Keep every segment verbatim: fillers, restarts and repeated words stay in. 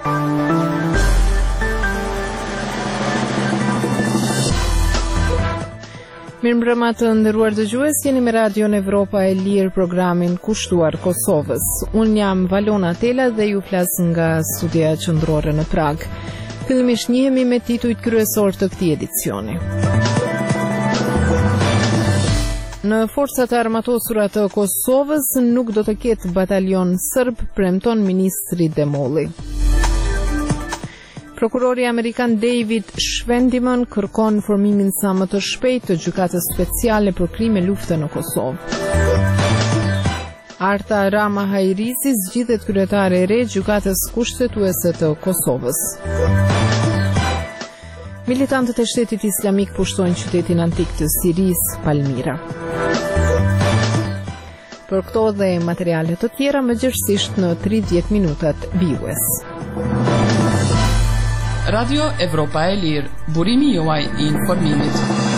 Mirëmbrëma të nderuar dëgjues, jeni me Radion Evropa e Lirë, programin kushtuar Kosovës. Unë jam Valona Tela dhe ju flas nga studia qendrore në Prag. Fillimisht njihemi me titujt kryesor të këtij edicioni. Në forcat e armatosura të Kosovës nuk do të ketë batalion serb, premton ministri Demolli. Prokurori amerikan David Shvendiman kërkon formimin sa më të shpejtë të gjykatës speciale për krime lufte në Kosovë. Arta Rama Hajrisi zgjidhet kryetare e re gjykatës kushtetuese të Kosovës. Militantët e Shtetit Islamik pushtojnë qytetin antik të Sirisë, Palmira. Për këto dhe materiale të tjera më gjerësisht në tridhjetë minutat bijues. Radio Evropa e Lirë, burimi juaj i informimit.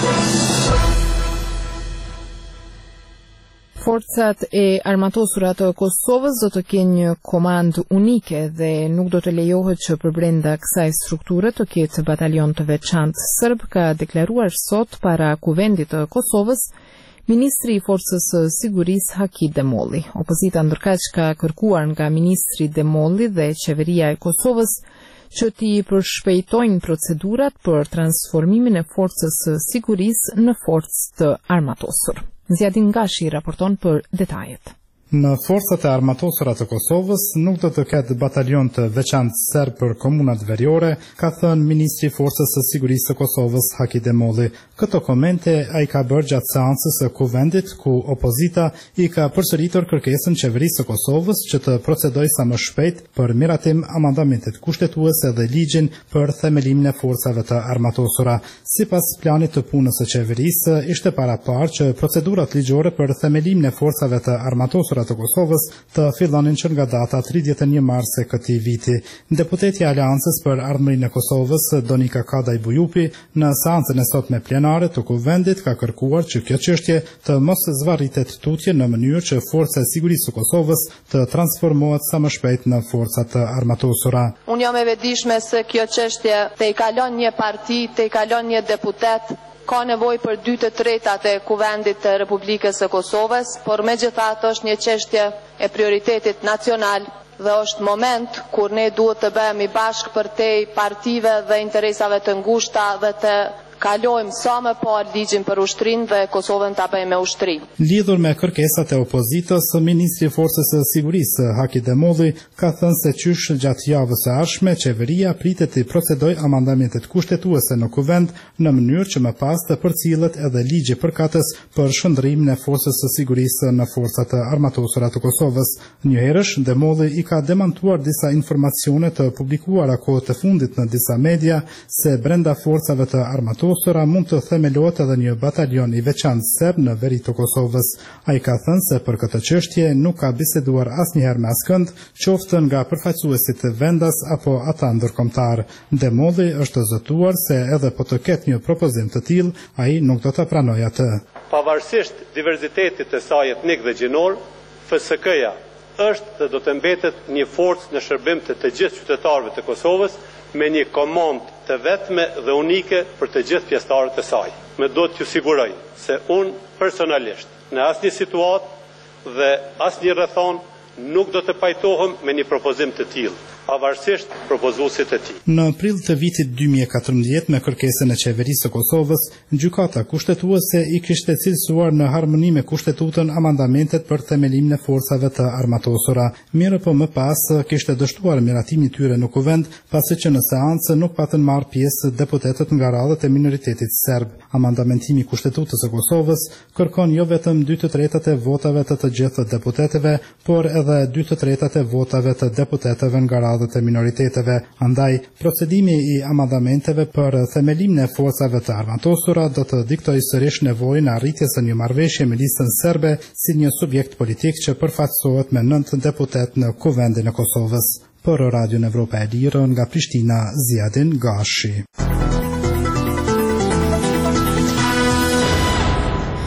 Forcat e armatosura të Kosovës do të kenë një komandë unike dhe nuk do të lejohet që për brenda kësaj strukture të ketë batalion të veçantë serb, ka deklaruar sot para Kuvendit të Kosovës Ministri i Forcës së Sigurisë Haki Demolli. Opozita ndërkaq ka kërkuar nga Ministri Demolli dhe Qeveria e Kosovës që t'i përshpejtojnë procedurat për transformimin e forcës së sigurisë në forcë të armatosur. Zjadin Gashi raporton për detajet. Në forcat e armatosura të Kosovës nuk do të ketë batalion të veçantë serb për komunat veriore, ka thënë Ministri i Forcës së Sigurisë të Kosovës Haki Demolli. Këto komente ai ka bërë gjatë seancës së Kuvendit, ku opozita i ka përsëritur kërkesën qeverisë së Kosovës që të procedojë sa më shpejt për miratim amandamentet kushtetuese dhe ligjin për themelimin e forcave të armatosura. Sipas planit të punës së qeverisë, ishte paraparë që procedurat ligjore për themelimin e forcave të armatosura të Kosovës të fillonin që nga data tridhjetë e një mars e këtij viti. Deputeti i Aleancës për Ardhmërinë e Kosovës, Donika Kadaj Bujupi, në seancën e sotme plenare të Kuvendit ka kërkuar që kjo çështje të mos zvarritet tutje në mënyrë që Forca e Sigurisë së Kosovës të transformohet sa më shpejt në forca të armatosura. Unë jam e vetëdijshme se kjo çështje te i kalon një parti, te i kalon një deputet, ka nevoj për dy të tretat e Kuvendit të Republikës së Kosovës, por megjithatë është një çështje e prioritetit nacional dhe është moment kur ne duhet të bëhemi bashkë përtej partive dhe interesave të ngushta dhe të kalojmë sa më parë ligjin për ushtrinë dhe Kosovën ta bëjmë me ushtri. Lidhur me kërkesat e opozitës, Ministri i Forcës së Sigurisë Haki Demolli ka thënë se qysh gjatë javës së ardhshme qeveria pritet të procedojë amandamentet kushtetuese në Kuvend në mënyrë që më pas të përcillet edhe ligji përkatës për shndrimin e Forcës së Sigurisë në forcat të armatosura të Kosovës. Njëherësh Demolli i ka demantuar disa informacione të publikuara kohët e fundit në disa media se brenda forcave të armatosura mund të themelohet edhe një batalion i veçantë serb në veri të Kosovës. Ai ka thënë se për këtë çështje nuk ka biseduar asnjëherë me askënd, qoftë nga përfaqësuesit të vendas apo ata ndërkombëtar. Demolli është zëtuar se edhe po të ketë një propozim të tillë, ai nuk do ta pranojë atë. Pavarësisht diversitetit të saj etnik dhe gjinor, F S K-ja është dhe do të mbetet një forcë në shërbim të të gjithë qytetarëve të Kosovës me një komandë të vetme dhe unike për të gjithë pjesëtarët e saj. Me do t'ju siguroj se unë personalisht në asnjë situatë dhe asnjë rrethon nuk do të pajtohem me një propozim të tillë, pavarësisht propozuesit e tij. Në prill të vitit dy mijë e katërmbëdhjetë, me kërkesën e qeverisë së Kosovës, gjykata kushtetuese i kishte cilësuar në harmoni me kushtetutën amandamentet për themelimin e forcave të armatosura. Mirë po më pas kishte dështuar miratimin e tyre në Kuvend, pasi që në seancë nuk patën marrë pjesë deputetët nga radhët e minoritetit serb. Amendamentimi i kushtetutës së Kosovës kërkon jo vetëm dy të tretat e votave të të gjithë deputetëve, por edhe dy të tretat e votave të deputetëve nga radhët e minoriteteve. Andaj, procedimi i amendamenteve për themelimin e forcave të armatosura do të diktojë sërish nevojën e arritjes së një marrëveshje me listën serbe si një subjekt politik që përfaqësohet me nëntë deputet në Kuvendin e Kosovës. Për Radion Evropa e Lirë nga Prishtina, Zjadin Gashi.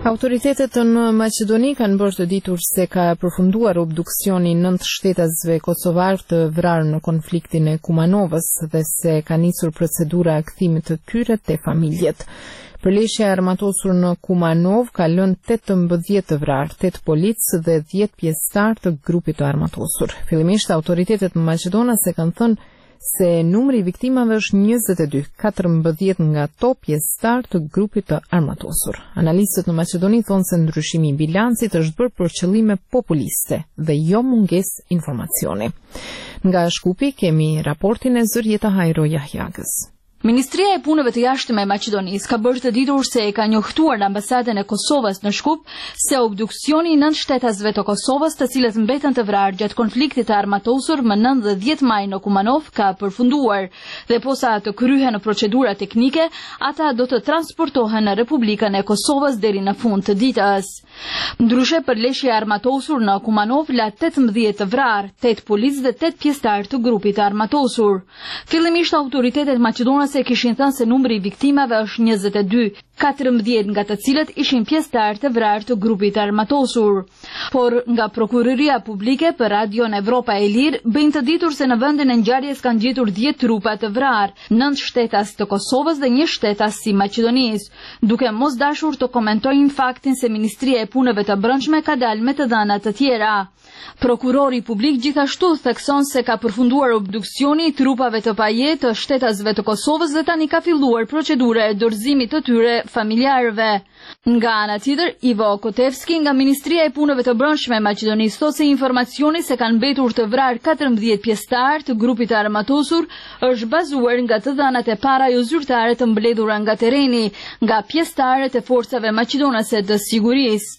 Autoritetet në Maqedoni kanë bërë të ditur se ka përfunduar obduksioni nëntë shtetasve kosovar të vrarë në konfliktin e Kumanovës dhe se ka nisur procedura e kthimit të tyre te familjet. Përleshja e armatosur në Kumanov ka lënë tetëmbëdhjetë të vrarë, tetë policë dhe dhjetë pjesëtar të grupit të armatosur. Fillimisht autoritetet maqedonase kanë thënë se numri i viktimave është njëzet e dy, katërmbëdhjetë nga to pjesëtar të grupit të armatosur. Analistët në Maqedoni thonë se ndryshimi i bilancit është bërë për qëllime populiste dhe jo mungesë informacioni. Nga Shkupi kemi raportin e Zërieta Hajro Jahjagës. Ministria e Punëve të Jashtme e Maqedonisë ka bërë të ditur se e ka njohtuar në ambasadën e Kosovës në Shkup se obduksioni i nëntë shtetasve të Kosovës, të cilët mbeten të vrarë gjatë konfliktit të armatosur më nëntë dhe dhjetë maj në Kumanov, ka përfunduar dhe posa të kryhen në procedura teknike, ata do të transportohen në Republikën e Kosovës deri në fund të ditës. Ndryshe, përleshja e armatosur në Kumanov la tetëmbëdhjetë të vrarë, tetë policë dhe tetë pjesëtar të grupit të armatosur. Fillimisht autoritetet maqedonase se kishin thënë se numri i viktimave është njëzet e dy, katërmbëdhjetë nga të cilët ishin pjesëtar të vrarë të grupit armatosur. Por nga Prokuroria Publike për Radion Evropa e Lirë bëjnë të ditur se në vendin e ngjarjes kanë gjetur dhjetë trupa të vrarë, nëntë shtetas të Kosovës dhe një shtetas si Maqedonisë, duke mos dashur të komentojnë faktin se Ministria e Punëve të Brendshme ka dalë me të dhëna të tjera. Prokurori publik gjithashtu thekson se ka përfunduar obduksioni i trupave të pajet të shtetasve të Kosovës dhe tani ka filluar procedura e dorëzimit të tyre familjarëve. Nga ana tjetër, Ivo Kotevski nga Ministria e Punëve të Brendshme e Maqedonisë thotë se informacioni se kanë mbetur të vrarë katërmbëdhjetë pjesëtar të grupit të armatosur është bazuar nga të dhënat e para jo zyrtare të mbledhura nga tereni, nga pjesëtarët e forcave maqedonase të sigurisë.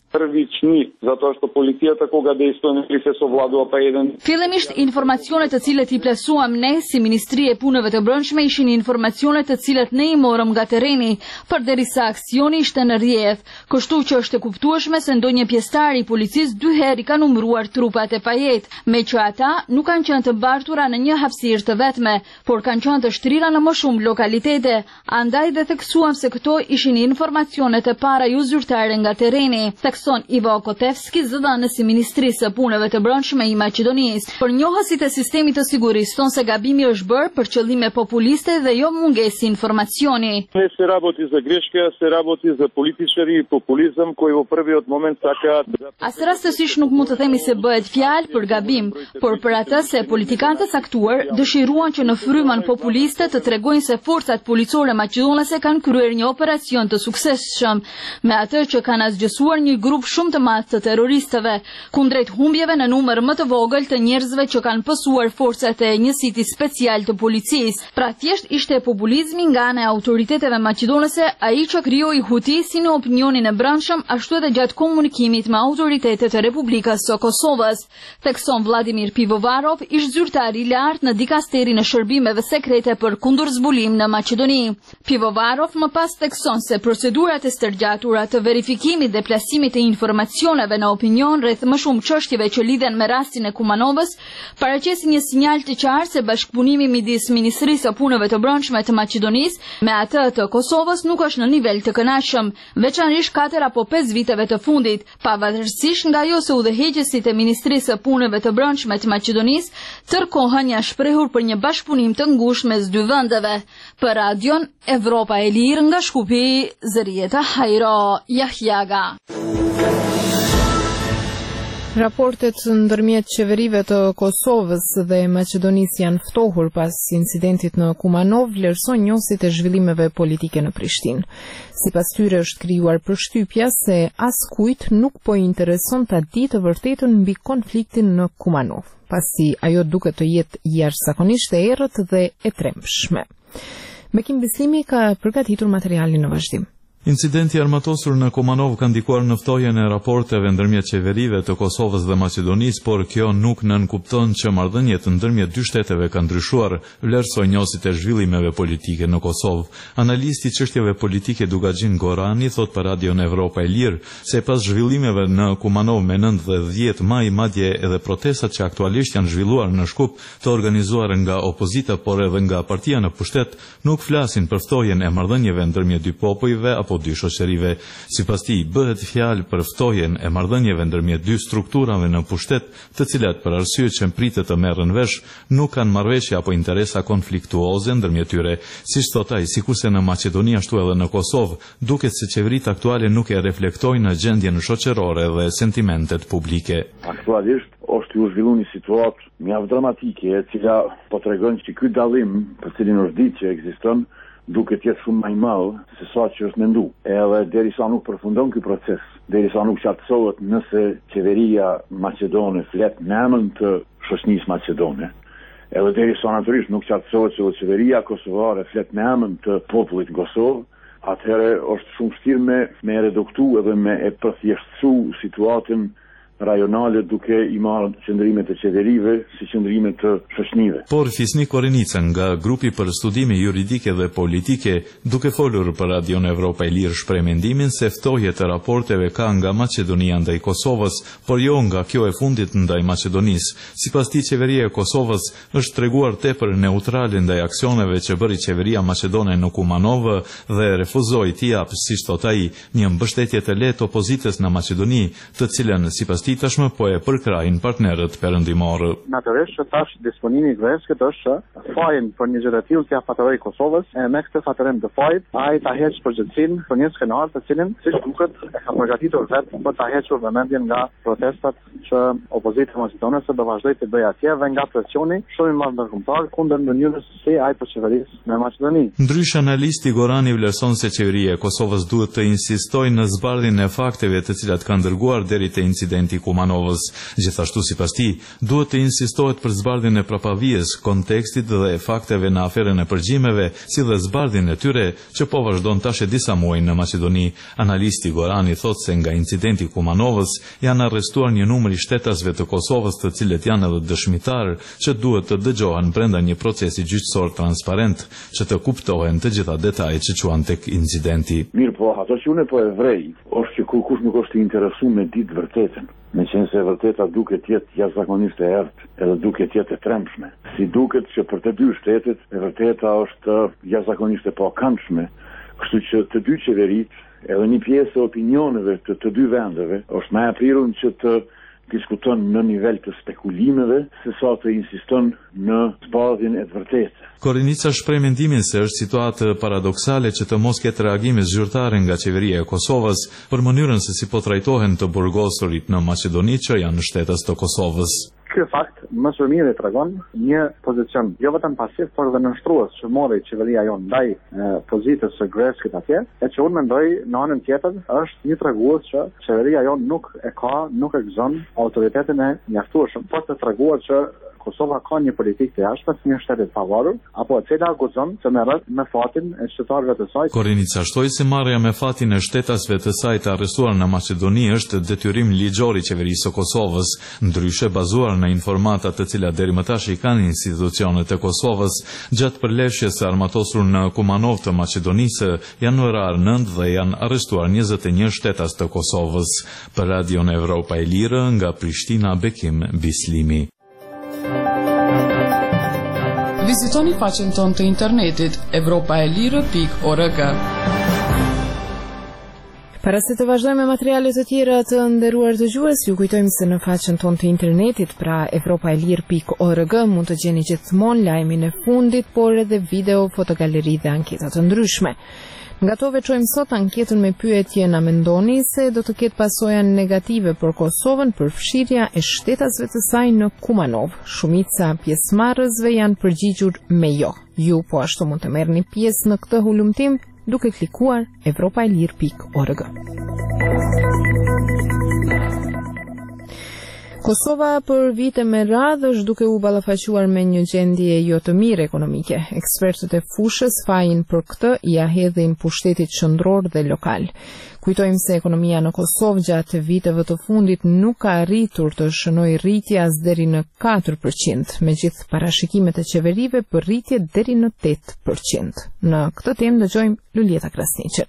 Zato što policia takoga dejstvuje në procesu vladua pa jedan. Fillimisht informacionet të cilët i plasuam ne si Ministri e Punëve të Brendshme ishin informacionet të cilët ne i morëm nga tereni, përderisa aksioni ishte në rrjedh, kështu që është e kuptueshme se ndonjë pjesëtar i policisë dy herë i ka numëruar trupat e pajet, me që ata nuk kanë qenë të mbartura në një hapësirë të vetme, por kanë qenë të shtrira në më shumë lokalitete, andaj dhe theksuam se këto ishin informacionet e para jo zyrtare nga tereni. Thekson Ivo Kotevski, zëdhënës i Ministrisë së Punëve të Brendshme i Maqedonisë. Por njohësit e sistemit të sigurisë thonë se gabimi është bërë për qëllime populiste dhe jo mungesë informacioni. Ne se raboti za greške, se raboti za političari i populizëm koji u prvi od moment ka. As rastësisht nuk mund të themi se bëhet fjalë për gabim, por për atë se politikantët saktuar dëshiruan që në frymën populiste të tregojnë se forcat policore maqedonase kanë kryer një operacion të suksesshëm, me atë që kanë asgjësuar një grup shumë të madh të terroristëve, kundrejt humbjeve në numër më të vogël të njerëzve që kanë pësuar forcat e njësitit special të policisë. Pra thjesht ishte populizmi nga ana e autoriteteve maqedonase, ai që krijoi huti si në opinionin e brendshëm, ashtu edhe gjatë komunikimit me autoritetet e Republikës së Kosovës. Thekson Vladimir Pivovarov, ish zyrtar i lartë në dikasterin e shërbimeve sekrete për kundërzbulim në Maqedoni. Pivovarov më pas thekson se procedurat e stërgjatura të verifikimit dhe plasimit e informacioneve në opinion rreth më shumë çështjeve që lidhen me rastin e Kumanovës paraqesin një sinjal të qartë se bashkëpunimi midis Ministrisë së Punëve të Brendshme të Maqedonisë me atë të Kosovës nuk është në nivel të kënaqshëm, veçanërisht katër apo pesë viteve të fundit, pavarësisht nga ajo se udhëheqësit e Ministrisë së Punëve të Brendshme të Maqedonisë tërkohën janë shprehur për një bashkëpunim të ngushtë mes dy vendeve. Për Radion Evropa e Lirë nga Shkupi, Zërieta Hajro Jahjaga. Raportet ndërmjet qeverive të Kosovës dhe Maqedonisë janë ftohur pas incidentit në Kumanov vlerëson njësit e zhvillimeve politike në Prishtinë. Sipas tyre është krijuar përshtypja se askujt nuk po i intereson ta ditë të vërtetën mbi konfliktin në Kumanov, pasi ajo duket të jetë jashtëzakonisht e errët dhe e trembshme. Bekim Bislimi ka përgatitur materialin në vazhdim. Incidenti armatosur në Kumanov ka ndikuar në ftohjen e raporteve ndërmjet qeverive të Kosovës dhe Maqedonisë, por kjo nuk nënkupton që marrëdhëniet ndërmjet dy shteteve kanë ndryshuar, vlerësoi njësit e zhvillimeve politike në Kosovë. Analisti i çështjeve politike Dugaxhin Gorani thot për Radion Evropa e Lirë se pas zhvillimeve në Kumanov me nëntë dhe dhjetë maj, madje edhe protestat që aktualisht janë zhvilluar në Shkup, të organizuar nga opozita por edhe nga partia në pushtet, nuk flasin për ftohjen e marrëdhënieve ndërmjet dy popujve apo apo dy shoqërive. Sipas tij, bëhet fjalë për ftojen e marrëdhënieve ndërmjet dy strukturave në pushtet, të cilat për arsye që pritet të merren vesh, nuk kanë marrëveshje apo interesa konfliktuoze ndërmjet tyre. Siç thot ai, sikurse në Maqedoni ashtu edhe në Kosovë, duket se qeveritë aktuale nuk e reflektojnë gjendjen shoqërore dhe sentimentet publike. Aktualisht është u zhvillu një situatë mjaft dramatike, e cila po tregon që ky dallim, për cilin është ditë që ekziston, duket jetë shumë më i madh se sa që është mendu. Edhe derisa nuk përfundon ky proces, derisa nuk qartësohet nëse qeveria maqedone flet në emër të shoqënisë maqedone, edhe derisa natyrisht nuk qartësohet se qeveria kosovare flet në emër të popullit në Kosovë, atëherë është shumë vështirë me, me reduktu edhe me e përthjeshtësu situatën rajonale duke i marrë qëndrimet e qeverive si qëndrimet të shoqënive. Por Fisnik Korenica nga grupi për studime juridike dhe politike, duke folur për Radion Evropa e Lirë, shpreh mendimin se ftohje të raporteve ka nga Maqedonia ndaj Kosovës, por jo nga kjo e fundit ndaj Maqedonisë. Sipas tij, qeveria e Kosovës është treguar tepër neutrale ndaj aksioneve që bëri qeveria maqedone në Kumanov dhe refuzoi t'i japë, siç thot ai, një mbështetje të lehtë opozitës në Maqedoni, të cilën sipas tij tashmë po e përkrajnë partnerët perëndimorë. Natyrisht që tash disponimi i Grevskët është fajin për një gjë të tillë t'ia fatoroj Kosovës, e me këtë fatorim të fajit, ai ta heq përgjegjësinë për një skenar të cilin, siç duket, e ka përgatitur vetë për ta hequr vëmendjen nga protestat që opozita maqedonese do vazhdojë të bëjë atje dhe nga presioni shumë i madh ndërkombëtar kundër mënyrës se ai po qeverisë në Maqedoni. Ndryshe, analisti Gorani vlerëson se qeveria e Kosovës duhet të insistojë në zbardhjen e fakteve të cilat kanë dërguar deri te incidenti Kumanovës. Gjithashtu sipas tij, duhet të insistohet për zbardhjen e prapavijes, kontekstit dhe fakteve në aferën e përgjimeve, si dhe zbardhjen e tyre që po vazhdon tash e disa muaj në Maqedoni. Analisti Gorani thot se nga incidenti Kumanovës janë arrestuar një numër i shtetasve të Kosovës, të cilët janë edhe dëshmitar që duhet të dëgjohen brenda një procesi gjyqësor transparent, që të kuptohen të gjitha detajet që quan tek incidenti. Mirë po, ato që unë po e vrej, është që kur kush nuk është i interesuar me ditë vërtetën. Me qenë se vërteta duket jetë jashtëzakonisht e errët, edhe duket jetë e trembshme. Si duket që për të dy shtetet, e vërteta është jashtëzakonisht e pakëndshme, kështu që të dy qeveritë, edhe një pjesë e opinioneve të të dy vendeve, është më e prirur që të diskuton në nivel të spekulimeve, se sa të insiston në zbardhjen e të vërtetës. Korenica shpreh mendimin se është situatë paradoksale që të mos ketë reagime zyrtare nga qeveria e Kosovës për mënyrën se si po trajtohen të burgosurit në Maqedoni që janë shtetas të Kosovës. Ky fakt më së miri tregon një pozicion jo vetëm pasiv, por edhe nënshtrues që mori qeveria jon ndaj pozitës së Grevskët atje, e që unë mendoj në anën tjetër është një tregues që qeveria jon nuk e ka, nuk e gëzon autoritetin e mjaftueshëm, por të treguar që Kosova ka një politikë të jashtme të një shteti të pavarur, apo e cila guxon të merret me fatin e qytetarëve të saj. Korenica shtoi se marrja me fatin e shtetasve të saj të arrestuar në Maqedoni është detyrim ligjor i qeverisë së Kosovës, ndryshe bazuar në informata të cilat deri më tash i kanë institucionet e Kosovës gjatë përleshjes së armatosur në Kumanov të Maqedonisë janë orar nëntë dhe janë arrestuar njëzet e një shtetas të Kosovës. Për Radion Evropa e Lirë nga Prishtina, Bekim Bislimi. Vizitoni faqen tonë të internetit evropa e lirë pikë org. Para se të vazhdojmë me materialet të tjera të nderuar dëgjues, ju kujtojmë se në faqen tonë të internetit, pra evropa e lirë pikë org, mund të gjeni gjithmonë lajmin e fundit, por edhe video, fotogaleri dhe anketa të ndryshme. Nga to veçojmë sot anketën me pyetje: na mendoni se do të ketë pasoja negative për Kosovën për fshirja e shtetasve të saj në Kumanov? Shumica pjesëmarrësve janë përgjigjur me jo. Ju po ashtu mund të merrni pjesë në këtë hulumtim duke klikuar evropa e lirë pikë org. Kosova për vite me radhë është duke u ballafaquar me një gjendje jo të mirë ekonomike. Ekspertët e fushës fajin për këtë ja hedhin pushtetit qendror dhe lokal. Kujtojmë se ekonomia në Kosovë gjatë viteve të fundit nuk ka arritur të shënojë rritje as deri në katër përqind, megjithë parashikimet e qeverive për rritje deri në tetë përqind. Në këtë temë dëgjojmë Luljeta Krasniqen.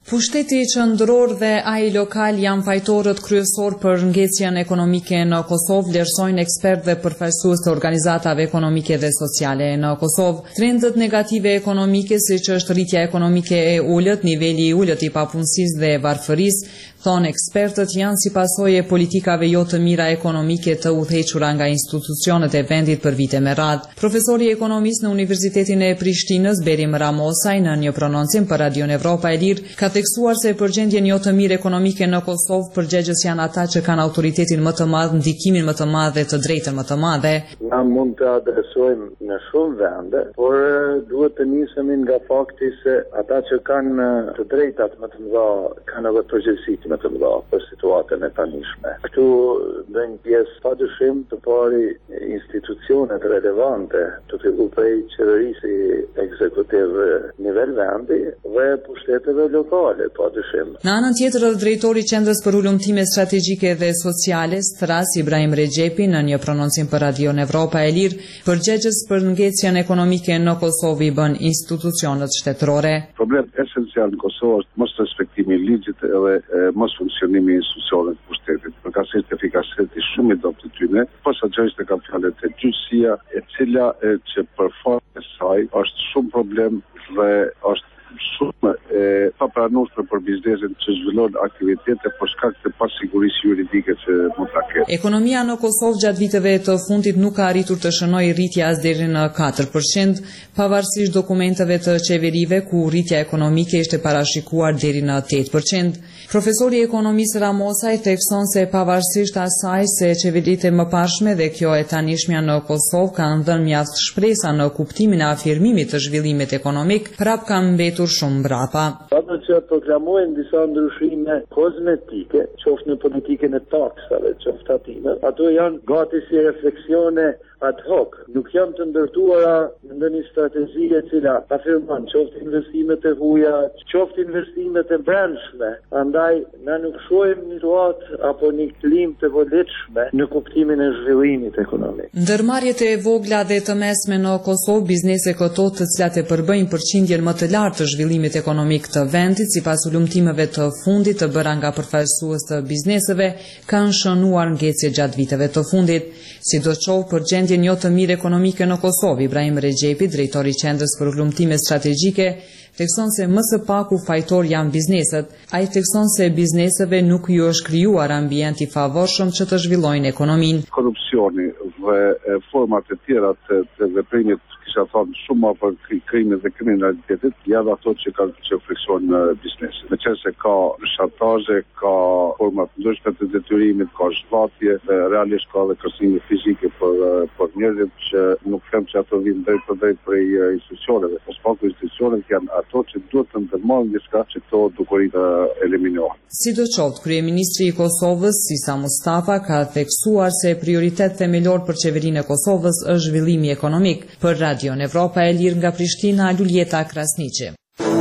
Pushteti qendror dhe ai lokal janë fajtorët kryesor për ngecjen ekonomike në Kosovë, vlerësojnë ekspertë dhe përfaqësues të organizatave ekonomike dhe sociale në Kosovë. Trendet negative ekonomike, siç është rritja ekonomike e ulët, niveli i ulët i papunësisë dhe varfërisë, thonë ekspertët, janë si pasojë e politikave jo të mira ekonomike të udhëhequra nga institucionet e vendit për vite me radhë. Profesori ekonomist në Universitetin e Prishtinës, Berim Ramosaj, në një prononcim për Radion Evropa e Lirë, ka theksuar se për gjendjen jo të mirë ekonomike në Kosovë, përgjegjës janë ata që kanë autoritetin më të madh, ndikimin më të madh dhe të drejtën më të madhe. Na mund të adresojmë në shumë vende, por duhet të nisemi nga fakti se ata që kanë të drejtat më të mëdha kanë edhe përgjegjësitë më të mëdha për situatën e tanishme. Këtu bëjnë pjesë padyshim të pari institucionet relevante, të fillu prej qeverisë ekzekutive nivel vendi dhe pushteteve lokale. Në anën tjetër, drejtori i Qendrës për Ulëmtime Strategjike dhe Sociale, Stras Ibrahim Rexhepi, në një prononcim për Radion Evropa e Lirë, përgjegjës për ngecjen ekonomike në Kosovë i bën institucionet shtetërore. Problemi esencial në Kosovë është mos respektimi i ligjit edhe mos funksionimi i institucioneve të pushtetit. Përkatësisht efikasiteti shumë i dobët të tyre, posaçërisht e kanë fjalët e gjyqësia, e cila e, që për fat e saj është shumë problem dhe është shumë e papranueshme për biznesin që zhvillon aktivitete për shkak të pasigurisë juridike që mund ta ketë. Ekonomia në Kosovë gjatë viteve të fundit nuk ka arritur të shënojë rritje as deri në katër përqind, pavarësisht dokumenteve të qeverive ku rritja ekonomike ishte parashikuar deri në tetë përqind. Profesori ekonomist Ramosaj thekson se pavarësisht asaj se qeveritë e mëparshme dhe kjo e tanishmja në Kosovë kanë dhënë mjaft shpresa në kuptimin e afirmimit të zhvillimit ekonomik, prap kanë mbetur shumë mbrapa. Ato që proklamojnë disa ndryshime kozmetike, qoftë në politikën e taksave, qoftë atime, ato janë gati si refleksione ad hoc, nuk janë të ndërtuara në ndonjë strategji e cila afirmon qoftë investimet e huaja, qoftë investimet e brendshme. Andaj na nuk shohim një situatë apo një klim të volitshme në kuptimin e zhvillimit ekonomik. Ndërmarrjet e vogla dhe të mesme në Kosovë, biznese këto të cilat e përbëjnë përqindjen më të lartë të zhvillimit ekonomik të vendit, sipas ulëmtimeve të fundit të bëra nga përfaqësues të bizneseve, kanë shënuar ngecje gjatë viteve të fundit. Sidoqoftë, për gjendjen jo të mirë ekonomike në Kosovë, Ibrahim Rexhepi, drejtori i Qendrës për Ulëmtime Strategjike, thekson se më së paku fajtor janë bizneset. Ai thekson se bizneseve nuk ju është krijuar ambient i favorshëm që të zhvillojnë ekonominë. Korrupsioni dhe format e tjera të, të veprimit, kisha thënë shumë më për krimin dhe kriminalitetit, janë ato që kanë që friksuojnë biznesin. Me qenë se ka shantazhe, ka forma të ndryshme të detyrimit, ka zhvatje, realisht ka edhe kërcënime fizike për për njerëzit që nuk them që ato vijnë drejt për drejt prej institucioneve. Pas paku institucionet janë ato që duhet të ndërmarrin diçka që këto dukuri të eliminohen. Sidoqoftë, kryeministri i Kosovës, Sisa Mustafa, ka theksuar se prioritet themelor për qeverinë e Kosovës është zhvillimi ekonomik. Për Radion Evropa e Lirë nga Prishtina, Luljeta Krasniqi.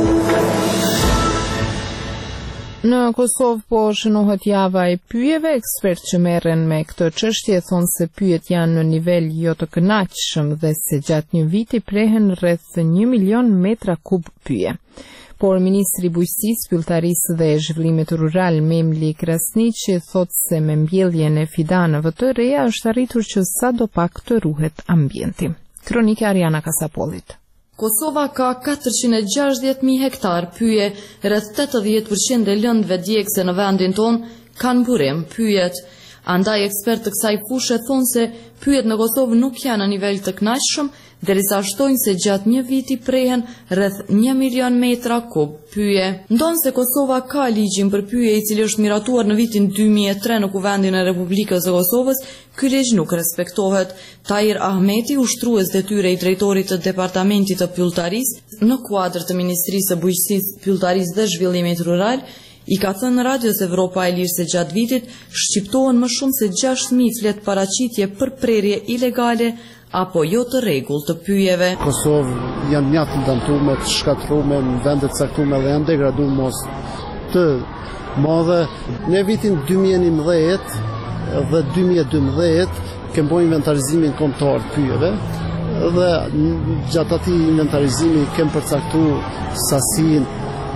Në Kosovë po shënohet java e pyjeve, ekspertë që merren me këtë çështje thonë se pyjet janë në nivel jo të kënaqshëm dhe se gjatë një viti prehen rreth një milion metra kub pyje. Por ministri i bujqësisë, pylltarisë dhe zhvillimit rural Memli Krasniqi thotë se me mbjelljen e fidanëve të reja është arritur që sadopak të ruhet ambienti. Kronike Ariana Kasapollit. Kosova ka katërqind e gjashtëdhjetë mijë hektar pyje, rreth tetëdhjetë përqind e lëndëve djegëse në vendin ton kanë burim pyjet. Andaj ekspertë të kësaj fushë thonë se pyjet në Kosovë nuk janë në nivel të kënaqshëm, derisa shtojnë se gjatë një viti prehen rreth një milion metra kub pyje. Ndonë se Kosova ka ligjin për pyje i cili është miratuar në vitin dy mijë e tre në Kuvendin e Republikës së Kosovës, ky ligj nuk respektohet. Tahir Ahmeti, ushtrues detyre i drejtorit të Departamentit të Pylltarisë në kuadër të Ministrisë së Bujqësisë, Pylltarisë dhe Zhvillimit Rural, i ka thënë Radios Evropa e Lirë se gjatë vitit shqiptohen më shumë se gjashtë mijë flet paraqitje për prerje ilegale apo jo të rregullt të pyjeve. Kosovë janë mjaft të dëmtuar, të shkatruar në vende të caktuara dhe janë degraduar mos të madhe. Në vitin dy mijë e njëmbëdhjetë dhe dy mijë e dymbëdhjetë kemi bërë inventarizimin kombëtar të pyjeve dhe gjatë atij inventarizimi kemi përcaktuar sasinë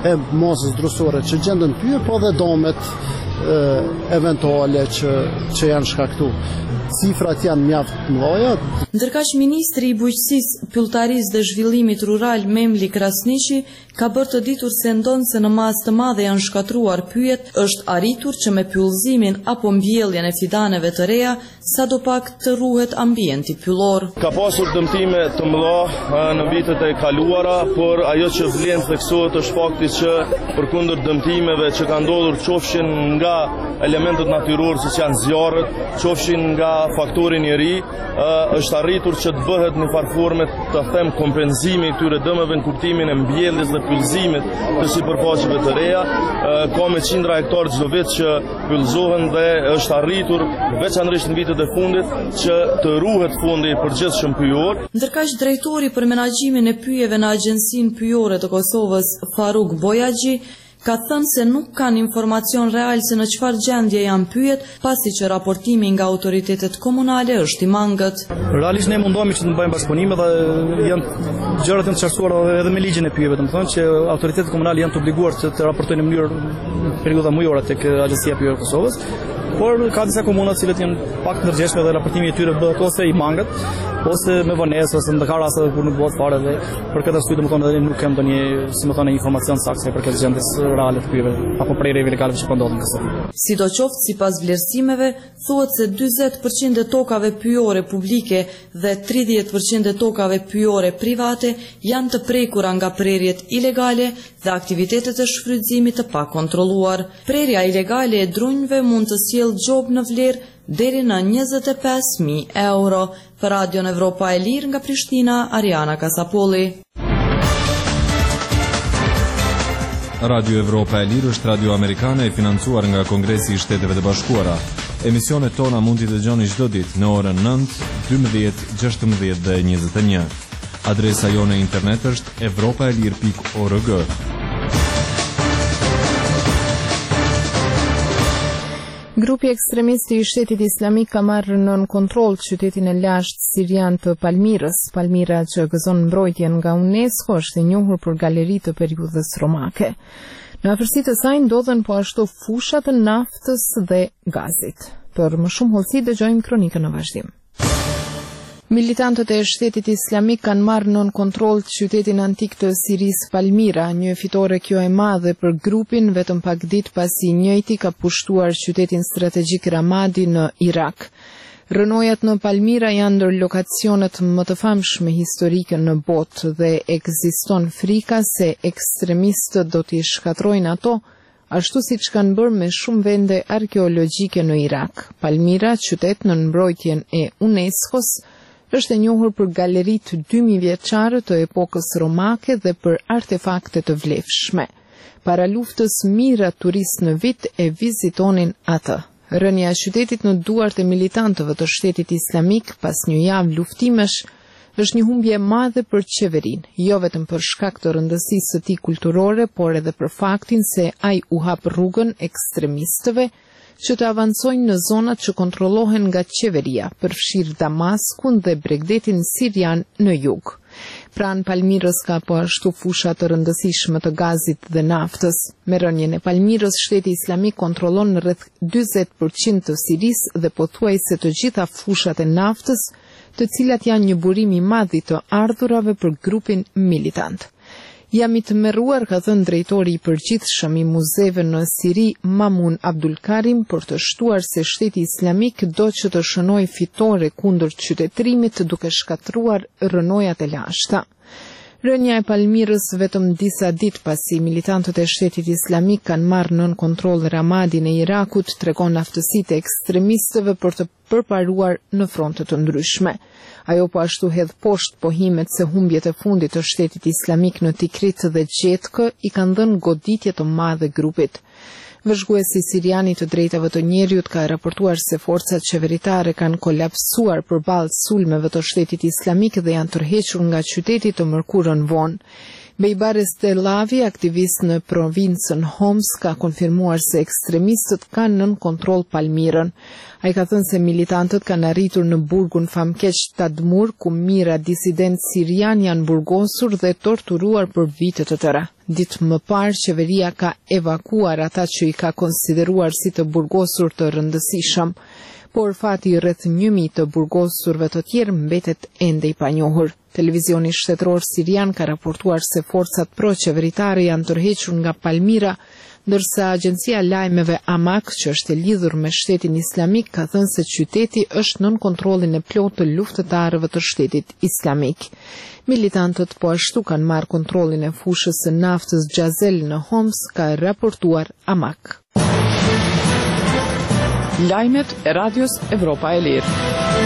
e masës drusore që gjendën pyje, po dhe domet e, eventuale që, që janë shkaktu. Cifrat janë mjaft mëdha. Ndërkaq ministri i bujqësisë, pylltarisë dhe zhvillimit rural Memli Krasniqi ka bërë të ditur se ndonë se në masë të madhe janë shkatruar pyjet, është arritur që me pyllëzimin apo mbjelljen e fidaneve të reja, sadopak të ruhet ambienti pyllor. Ka pasur dëmtime të mëdha në vitet e kaluara, por ajo që vlen theksohet është fakti që përkundër dëmtimeve që kanë ndodhur qofshin nga elementet natyror siç janë zjarret, qofshin nga faktori njeri, është arritur që të bëhet në farforme të them kompenzimi i këtyre dëmeve në kuptimin e mbjelljes dhe pyllëzimit të sipërfaqeve të reja. Ka me qindra hektar çdo vit që pyllëzohen dhe është arritur veçanërisht në vitet e fundit që të ruhet fondi i përgjithshëm pyjor. Ndërkaq drejtori për menaxhimin e pyjeve në Agjencinë Pyjore të Kosovës, Faruk Bojaxhi, ka thënë se nuk kanë informacion real se në çfarë gjendje janë pyjet, pasi që raportimi nga autoritetet komunale është i mangët. Realisht ne mundohemi që të bëjmë bashkëpunime dhe janë gjërat janë të qartësuara edhe me ligjin e pyjeve, domethënë që autoritetet komunale janë të obliguar të, të raportojnë në mënyrë periudha mujore tek Agjencia Pyjore e Kosovës, por ka disa komuna të cilët janë pak të ndërgjegjshme dhe raportimi i tyre bëhet ose i mangët, ose me vonesë, ose në ka raste kur nuk bëhet fare dhe për këtë arsye domethënë edhe nuk kam ndonjë, si më thonë, informacion saktë për këtë gjendjes reale të pyjeve apo prerjeve legale që po ndodhin kësaj. Sidoqoftë, sipas vlerësimeve, thuhet se dyzet përqind e tokave pyjore publike dhe tridhjetë përqind e tokave pyjore private janë të prekura nga prerjet ilegale dhe aktivitetet e shfrytëzimit të pakontrolluar. Prerja ilegale e drunjve mund të sjellë gjobë në vlerë deri në njëzet e pesë mijë euro. Për Radion Evropa e Lirë nga Prishtina, Ariana Kasapolli. Radio Evropa e Lirë është radio amerikane e financuar nga Kongresi i Shteteve të Bashkuara. Emisionet tona mund t'i dëgjoni çdo ditë në orën nëntë, dymbëdhjetë, gjashtëmbëdhjetë dhe njëzet e një. Adresa jone internet është evropaelir pikë org. Grupi ekstremisti i Shtetit Islamik ka marrë nën kontroll qytetin e lashtë sirian të Palmirës. Palmira, që gëzon mbrojtjen nga UNESCO, është e njohur për galeri të periudhës romake. Në afërsi të saj ndodhen po ashtu fusha të naftës dhe gazit. Për më shumë hollësi dëgjojmë kronikën në vazhdim. Militantët e Shtetit Islamik kanë marrë nën kontroll qytetin antik të Sirisë Palmira, një fitore kjo e madhe për grupin vetëm pak ditë pasi njëjti ka pushtuar qytetin strategjik Ramadi në Irak. Rënojat në Palmira janë ndër lokacionet më të famshme historike në botë dhe ekziston frika se ekstremistët do t'i shkatrojnë ato, ashtu siç kanë bërë me shumë vende arkeologjike në Irak. Palmira, qytet në mbrojtjen e UNESCO-s, është e njohur për galeritë dy mijë vjeçare të epokës romake dhe për artefakte të vlefshme. Para luftës mijëra turistë në vit e vizitonin atë. Rënja e qytetit në duart e militantëve të Shtetit Islamik pas një javë luftimesh është një humbje e madhe për qeverinë, jo vetëm për shkak të rëndësisë së tij kulturore, por edhe për faktin se ai u hap rrugën ekstremistëve që të avancojnë në zonat që kontrollohen nga qeveria, përfshirë Damaskun dhe Bregdetin sirian në jug. Pranë Palmirës ka po ashtu fusha të rëndësishme të gazit dhe naftës. Me rënjen e Palmirës, Shteti Islamik kontrollon rreth dyzet përqind të Sirisë dhe pothuajse të gjitha fushat e naftës, të cilat janë një burim i madh i të ardhurave për grupin militant. Jam i tmerruar, ka thënë drejtori i përgjithshëm i muzeve në Siri, Mamun Abdul Karim, për të shtuar se Shteti Islamik do që të shënojë fitore kundër qytetërimit duke shkatruar rënojat e lashta. Rënja e Palmirës vetëm disa ditë pasi militantët e Shtetit Islamik kanë marrë nën kontroll Ramadin e Irakut tregon aftësitë e ekstremistëve për të përparuar në fronte të ndryshme. Ajo po ashtu hedh poshtë pohimet se humbjet e fundit të Shtetit Islamik në Tikrit dhe Gjetkë i kanë dhënë goditje të madhe grupit. Vëzhguesi siriani të drejtave të njeriut ka raportuar se forcat qeveritare kanë kolapsuar përballë sulmeve të Shtetit Islamik dhe janë tërhequr nga qyteti të mërkurën vonë. Bejbares Delavi, aktivist në provincën Homs, ka konfirmuar se ekstremistët kanë nën kontroll Palmirën. Ai ka thënë se militantët kanë arritur në burgun famkeq Tadmur, ku mijëra disident sirian janë burgosur dhe torturuar për vite të tëra. Ditë më parë, qeveria ka evakuar ata që i ka konsideruar si të burgosur të rëndësishëm, por fati rreth një mijë të burgosurve të tjerë mbetet ende i panjohur. Televizioni shtetëror sirian ka raportuar se forcat pro-qeveritare janë tërhequr nga Palmira, ndërsa agjencia e lajmeve Amak, që është e lidhur me Shtetin Islamik, ka thënë se qyteti është nën kontrollin e plotë të luftëtarëve të Shtetit Islamik. Militantët po ashtu kanë marrë kontrollin e fushës së naftës Xhazel në Homs, ka raportuar Amak. Lajmet e Radios Evropa e Lirë.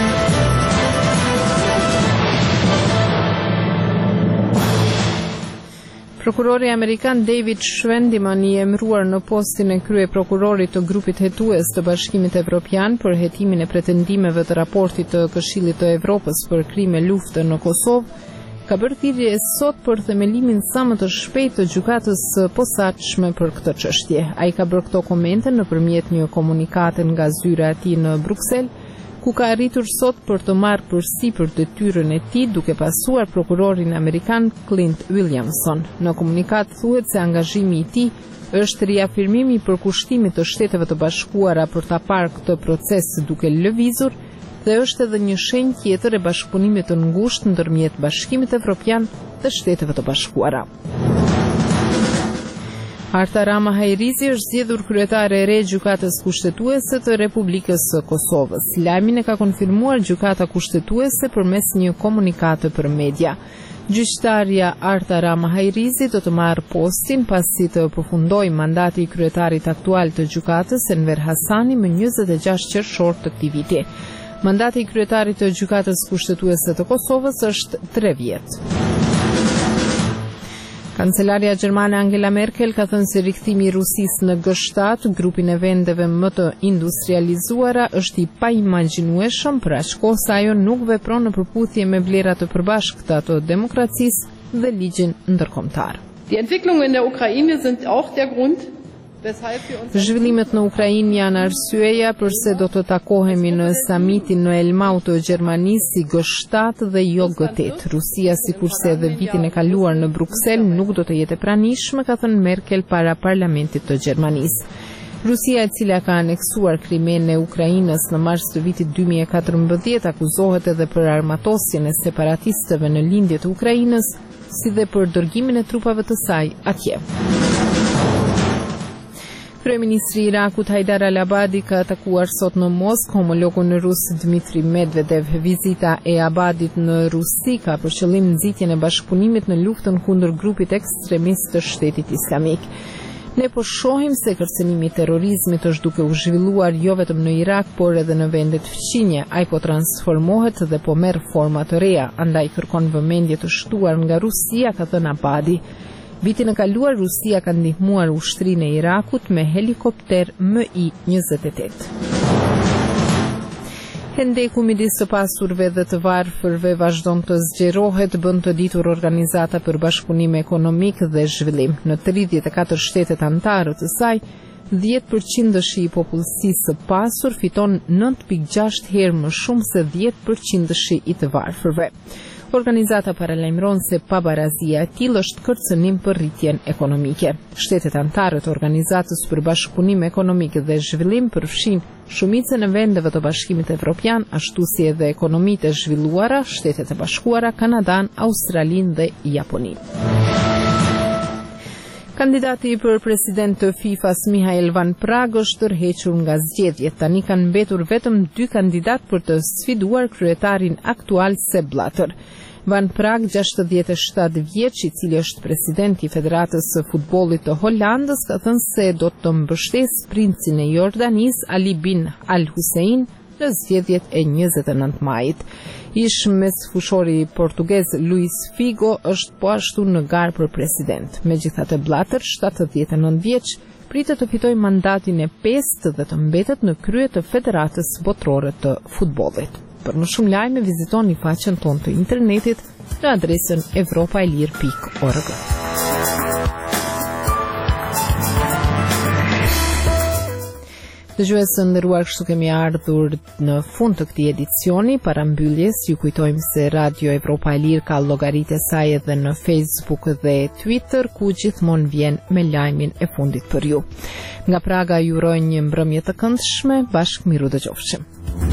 Prokurori amerikan David Schwendiman i emëruar në postin e krye prokurorit të grupit hetues të Bashkimit Evropian për hetimin e pretendimeve të raportit të Këshillit të Evropës për krime lufte në Kosovë, ka bërë thirrje sot për themelimin sa më të shpejtë të gjykatës së posaçme për këtë çështje. Ai ka bërë këto komente nëpërmjet një komunikate nga zyra e tij në Bruksel, ku ka arritur sot për të marrë përsipër detyrën e tij duke pasuar prokurorin amerikan Clint Williamson. Në komunikat thuhet se angazhimi i tij është riafirmimi i përkushtimit të Shteteve të Bashkuara për ta parë këtë proces duke lëvizur dhe është edhe një shenjë tjetër e bashkëpunimit të ngushtë ndërmjet Bashkimit Evropian dhe Shteteve të Bashkuara. Arta Rama Hajrizi është zgjedhur kryetare e re e gjykatës kushtetuese të Republikës së Kosovës. Lajmin e ka konfirmuar gjykata kushtetuese përmes një komunikate për media. Gjyqtarja Arta Rama Hajrizi do të marrë postin pasi të përfundojë mandati i kryetarit aktual të gjykatës Enver Hasani më njëzet e gjashtë qershor të këtij viti. Mandati i kryetarit të gjykatës kushtetuese të Kosovës është tre vjet. Kancelaria gjermane Angela Merkel ka thënë se rikthimi i Rusisë në G shtat, grupin e vendeve më të industrializuara, është i paimagjinueshëm, për aq kohë sa ajo nuk vepron në përputhje me vlerat të përbashkëta të demokracisë dhe ligjin ndërkombëtar. Die Entwicklungen in der Ukraine sind auch der Grund. Zhvillimet në Ukrainë janë arsyeja përse do të takohemi në samitin në Elmau të Gjermanisë si G shtat dhe jo G tetë. Rusia, sikurse edhe vitin e kaluar në Bruksel, nuk do të jetë e pranishme, ka thënë Merkel para parlamentit të Gjermanisë. Rusia, e cila ka aneksuar Krimen e Ukrainës në mars të vitit dy mijë e katërmbëdhjetë, akuzohet edhe për armatosjen e separatistëve në lindje të Ukrainës, si dhe për dërgimin e trupave të saj atje. Kryeministri i Irakut Haidar al-Abadi ka takuar sot në Moskë homologun rus Dmitri Medvedev. Vizita e Abadit në Rusi ka për qëllim nxitjen e bashkëpunimit në luftën kundër grupit ekstremist të Shtetit Islamik. Ne po shohim se kërcënimi i terrorizmit është duke u zhvilluar jo vetëm në Irak, por edhe në vendet fqinje. Ai po transformohet dhe po merr forma të reja, andaj kërkon vëmendje të shtuar nga Rusia, ka thënë Abadi. Vitin e kaluar, Rusia ka ndihmuar ushtrinë e Irakut me helikopter M I njëzet e tetë. Hendeku midis të pasurve dhe të varfërve vazhdon të zgjerohet, bën të ditur Organizata për Bashkëpunim Ekonomik dhe Zhvillim. Në tridhjetë e katër shtetet anëtare të saj, dhjetë përqind i popullsisë së pasur fiton nëntë pikë gjashtë herë më shumë se dhjetë përqind i të varfërve. Organizata paralajmëron se pabarazia e tillë është kërcënim për rritjen ekonomike. Shtetet anëtare të Organizatës për Bashkëpunim Ekonomik dhe Zhvillim përfshin shumicën e vendeve të Bashkimit Evropian, ashtu si edhe ekonomitë e zhvilluara, Shtetet e Bashkuara, Kanadan, Australinë dhe Japoninë. Kandidati për president të FIFA-s Mihail Van Praag është tërhequr nga zgjedhjet. Tani kanë mbetur vetëm dy kandidat për të sfiduar kryetarin aktual Sepp Blatter. Van Praag, gjashtëdhjetë e shtatë vjeç, i cili është president i Federatës së Futbollit të Holandës, ka thënë se do të mbështesë princin e Jordanisë Ali bin Al Hussein në zgjedhjet e njëzet e nëntë majit. Ish mesfushori portugez Luis Figo është po ashtu në garë për president. Megjithatë, Blatter, shtatëdhjetë e nëntë vjeç, pritet të fitojë mandatin e pestë dhe të mbetet në krye të Federatës Botërore të Futbollit. Për më shumë lajme, vizitoni faqen tonë të internetit në adresën evropaelir pikë org. Dëgjues të nderuar, kështu kemi ardhur në fund të këtij edicioni. Para mbylljes ju kujtojmë se Radio Evropa e Lirë ka llogaritë e saj edhe në Facebook dhe Twitter, ku gjithmonë vjen me lajmin e fundit për ju. Nga Praga ju uroj një mbrëmje të këndshme, bashkë miru dëgjofshim.